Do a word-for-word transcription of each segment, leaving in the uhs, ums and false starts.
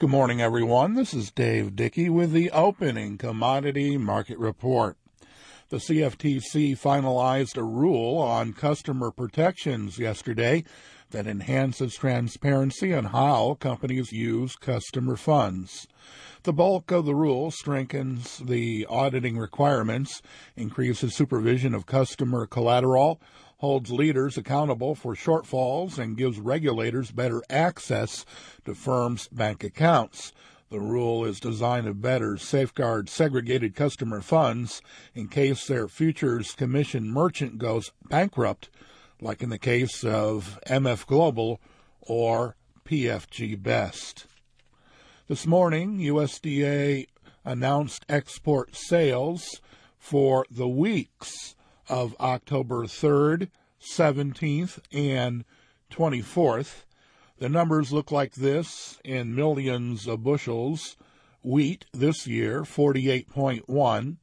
Good morning, everyone. This is Dave Dickey with the opening commodity market report. The C F T C finalized a rule on customer protections yesterday that enhances transparency on how companies use customer funds. The bulk of the rule strengthens the auditing requirements, increases supervision of customer collateral, holds leaders accountable for shortfalls, and gives regulators better access to firms' bank accounts. The rule is designed to better safeguard segregated customer funds in case their futures commission merchant goes bankrupt, like in the case of M F Global or P F G Best. This morning, U S D A announced export sales for the weeks of October third, seventeenth, and twenty-fourth. The numbers look like this in millions of bushels. Wheat this year, forty-eight point one.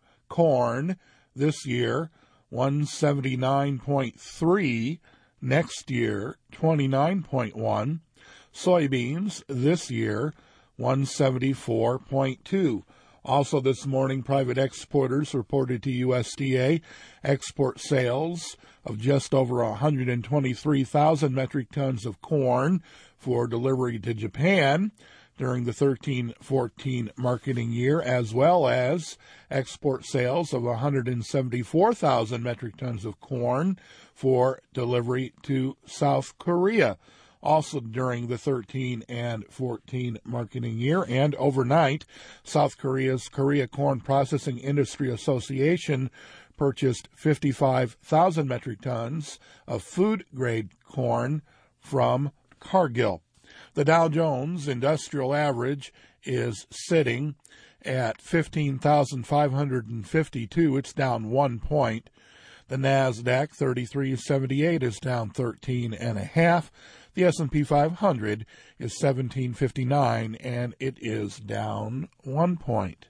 Corn this year, one seventy-nine point three. Next year, twenty-nine point one. Soybeans this year, one seventy-four point two. Also this morning, private exporters reported to U S D A export sales of just over one hundred twenty-three thousand metric tons of corn for delivery to Japan during the thirteen fourteen marketing year, as well as export sales of one hundred seventy-four thousand metric tons of corn for delivery to South Korea, also during the thirteen and fourteen marketing year. And overnight, South Korea's Korea Corn Processing Industry Association purchased fifty-five thousand metric tons of food-grade corn from Cargill. The Dow Jones Industrial Average is sitting at fifteen thousand five hundred fifty-two. It's down one point. The NASDAQ thirty-three seventy-eight is down thirteen and a half. The S and P five hundred is seventeen fifty-nine, and it is down one point.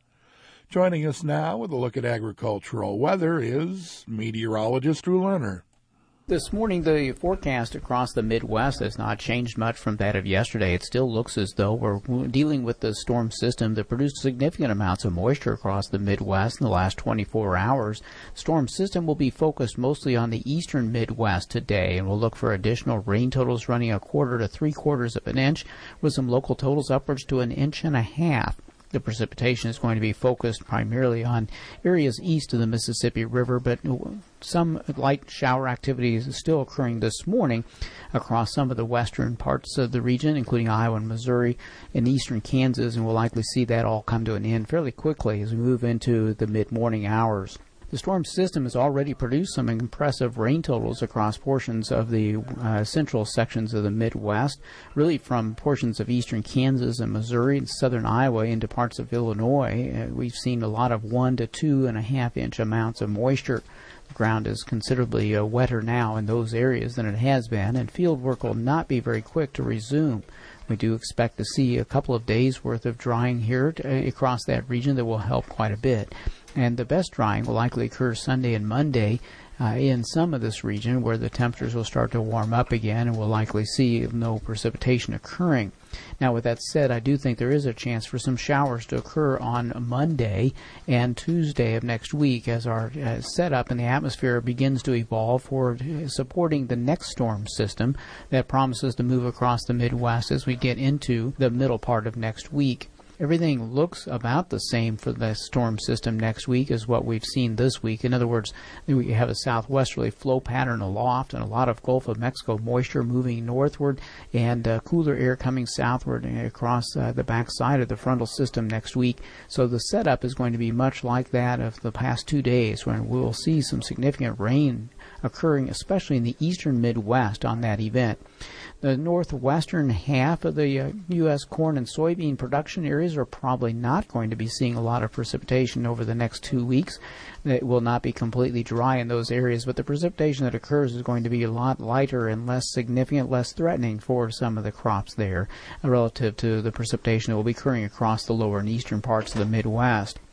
Joining us now with a look at agricultural weather is meteorologist Drew Lerner. This morning, the forecast across the Midwest has not changed much from that of yesterday. It still looks as though we're dealing with the storm system that produced significant amounts of moisture across the Midwest in the last twenty-four hours. The storm system will be focused mostly on the eastern Midwest today, and we'll look for additional rain totals running a quarter to three quarters of an inch, with some local totals upwards to an inch and a half. The precipitation is going to be focused primarily on areas east of the Mississippi River, but some light shower activity is still occurring this morning across some of the western parts of the region, including Iowa and Missouri and eastern Kansas, and we'll likely see that all come to an end fairly quickly as we move into the mid-morning hours. The storm system has already produced some impressive rain totals across portions of the uh, central sections of the Midwest, really from portions of eastern Kansas and Missouri and southern Iowa into parts of Illinois. Uh, we've seen a lot of one to two and a half inch amounts of moisture. The ground is considerably uh, wetter now in those areas than it has been, and field work will not be very quick to resume. We do expect to see a couple of days worth of drying here to, uh, across that region that will help quite a bit. And the best drying will likely occur Sunday and Monday uh, in some of this region where the temperatures will start to warm up again, and we'll likely see no precipitation occurring. Now, with that said, I do think there is a chance for some showers to occur on Monday and Tuesday of next week as our uh, setup in the atmosphere begins to evolve for supporting the next storm system that promises to move across the Midwest as we get into the middle part of next week. Everything looks about the same for the storm system next week as what we've seen this week. In other words, we have a southwesterly flow pattern aloft and a lot of Gulf of Mexico moisture moving northward and uh, cooler air coming southward across uh, the backside of the frontal system next week. So the setup is going to be much like that of the past two days when we'll see some significant rain occurring, especially in the eastern Midwest on that event. The northwestern half of the uh, U S corn and soybean production areas are probably not going to be seeing a lot of precipitation over the next two weeks. It will not be completely dry in those areas, but the precipitation that occurs is going to be a lot lighter and less significant, less threatening for some of the crops there relative to the precipitation that will be occurring across the lower and eastern parts of the Midwest.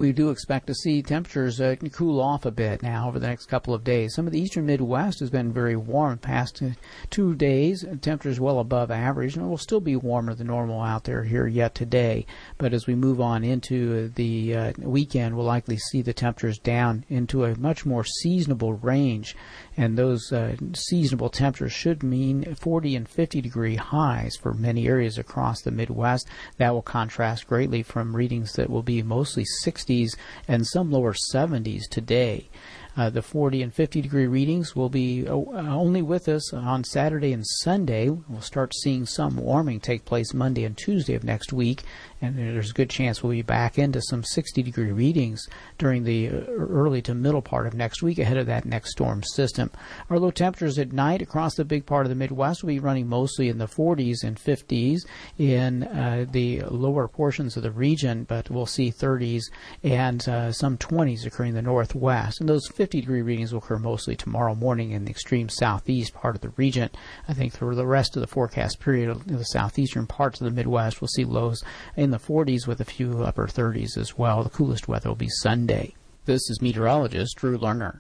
We do expect to see temperatures uh, cool off a bit now over the next couple of days. Some of the eastern Midwest has been very warm past uh, two days. Temperatures well above average, and it will still be warmer than normal out there here yet today. But as we move on into the uh, weekend, we'll likely see the temperatures down into a much more seasonable range. And those uh, seasonable temperatures should mean forty and fifty degree highs for many areas across the Midwest. That will contrast greatly from readings that will be mostly sixties and some lower seventies today. Uh, the forty and fifty degree readings will be uh, only with us on Saturday and Sunday. We'll start seeing some warming take place Monday and Tuesday of next week, and there's a good chance we'll be back into some sixty degree readings during the early to middle part of next week ahead of that next storm system. Our low temperatures at night across the big part of the Midwest will be running mostly in the forties and fifties in uh, the lower portions of the region, but we'll see thirties and uh, some twenties occurring in the northwest. And those fifty degree readings will occur mostly tomorrow morning in the extreme southeast part of the region. I think for the rest of the forecast period, in the southeastern parts of the Midwest, we'll see lows in the forties with a few upper thirties as well. The coolest weather will be Sunday. This is meteorologist Drew Lerner.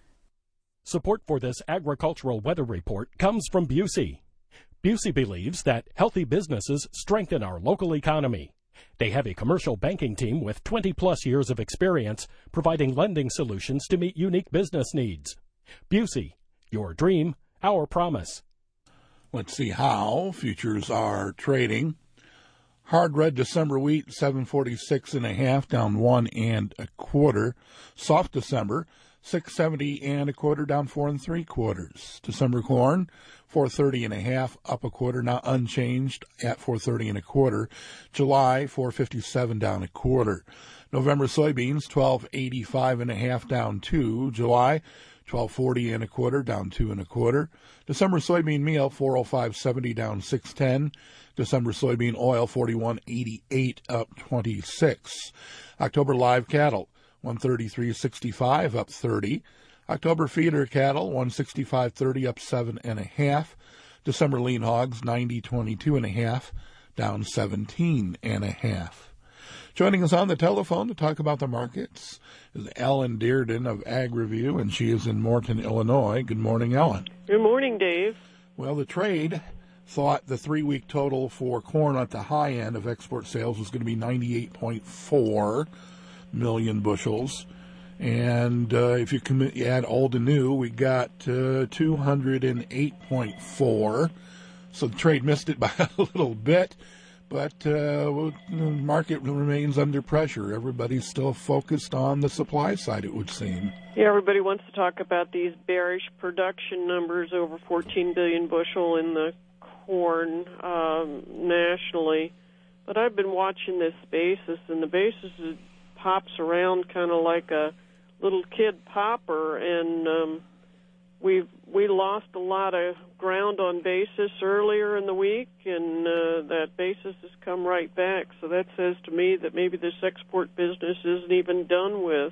Support for this agricultural weather report comes from Busey. Busey believes that healthy businesses strengthen our local economy. They have a commercial banking team with twenty plus years of experience providing lending solutions to meet unique business needs. Busey, your dream, our promise. Let's see how futures are trading. Hard red December wheat, seven forty-six and a half, down one and a quarter. Soft December, six seventy and a quarter, down four and three quarters. December corn, four thirty and a half, up a quarter, now unchanged at four thirty and a quarter. July, four fifty-seven, down a quarter. November soybeans, twelve eighty-five and a half, down two. July, twelve forty and a quarter, down two and a quarter. December soybean meal, four oh five seventy, down six ten. December soybean oil, forty-one eighty-eight, up twenty-six. October live cattle, one thirty-three sixty-five, up thirty. October feeder cattle, one sixty-five thirty, up seven and a half. December lean hogs, ninety twenty-two and a half, down seventeen and a half. Joining us on the telephone to talk about the markets is Ellen Dearden of Ag Review, and she is in Morton, Illinois. Good morning, Ellen. Good morning, Dave. Well, the trade thought the three-week total for corn at the high end of export sales was going to be ninety-eight point four million bushels. And uh, if you add old and new, we got uh, two hundred eight point four. So the trade missed it by a little bit. But uh, well, the market remains under pressure. Everybody's still focused on the supply side, it would seem. Yeah, everybody wants to talk about these bearish production numbers, over fourteen billion bushel in the corn um, nationally. But I've been watching this basis, and the basis is, pops around kind of like a little kid popper, and um, we've we lost a lot of ground on basis earlier in the week, and uh, that basis has come right back. So that says to me that maybe this export business isn't even done with.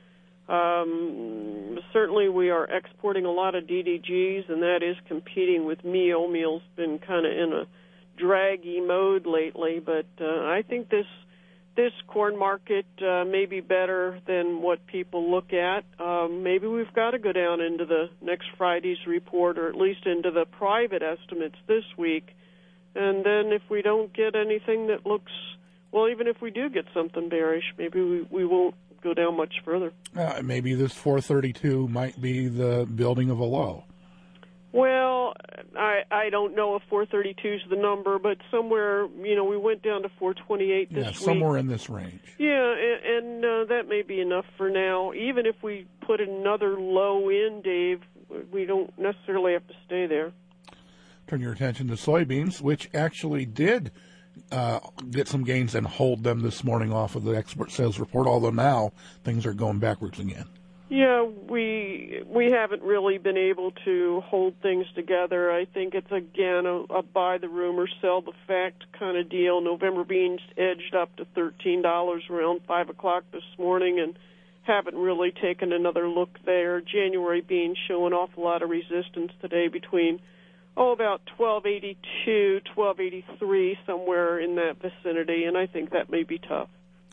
Um, certainly we are exporting a lot of D D Gs, and that is competing with meal. Meal's been kind of in a draggy mode lately, but uh, I think this this corn market uh, may be better than what people look at. Um, maybe we've got to go down into the next Friday's report, or at least into the private estimates this week. And then if we don't get anything that looks, well, even if we do get something bearish, maybe we, we won't go down much further. Uh, maybe this four thirty-two might be the building of a low. Well, I I don't know if four thirty-two is the number, but somewhere, you know, we went down to four twenty-eight this yeah, week. somewhere in this range. Yeah, and, and uh, that may be enough for now. Even if we put another low in, Dave, we don't necessarily have to stay there. Turn your attention to soybeans, which actually did uh, get some gains and hold them this morning off of the export sales report, although now things are going backwards again. Yeah, we we haven't really been able to hold things together. I think it's, again, a, a buy the rumor, sell the fact kind of deal. November beans edged up to thirteen dollars around five o'clock this morning and haven't really taken another look there. January beans showing off a lot of resistance today between, oh, about twelve eighty-two, twelve eighty-three, somewhere in that vicinity, and I think that may be tough.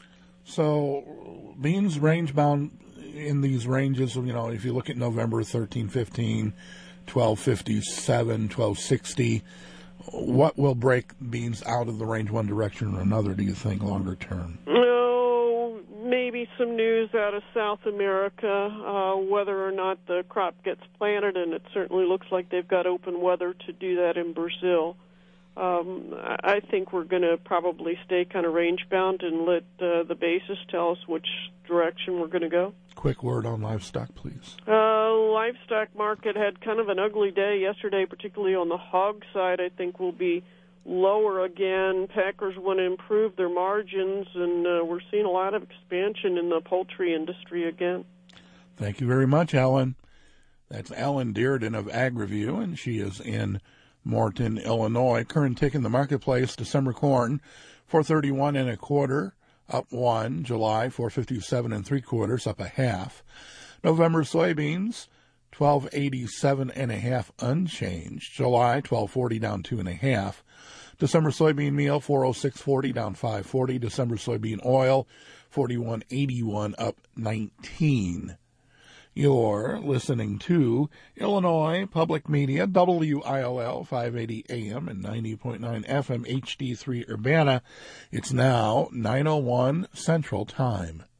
So beans range bound in these ranges, you know, if you look at November, thirteen fifteen, twelve fifty-seven, twelve sixty, what will break beans out of the range one direction or another, do you think, longer term? No, maybe some news out of South America, uh, whether or not the crop gets planted, and it certainly looks like they've got open weather to do that in Brazil. Um, I think we're going to probably stay kind of range-bound and let uh, the basis tell us which direction we're going to go. Quick word on livestock, please. Uh, livestock market had kind of an ugly day yesterday, particularly on the hog side. I think will be lower again. Packers want to improve their margins, and uh, we're seeing a lot of expansion in the poultry industry again. Thank you very much, Ellen. That's Ellen Dearden of AgReview, and she is in Morton, Illinois. Current tick in the marketplace, December corn, four thirty-one and a quarter, up one. July, four fifty-seven and three quarters, up a half. November soybeans, twelve eighty-seven and a half, unchanged. July, twelve forty, down two and a half. December soybean meal, four oh six forty, down five forty. December soybean oil, forty-one eighty-one, up nineteen. You're listening to Illinois Public Media, W I L L, five eighty A M and ninety point nine F M, H D three Urbana. It's now nine oh one Central Time.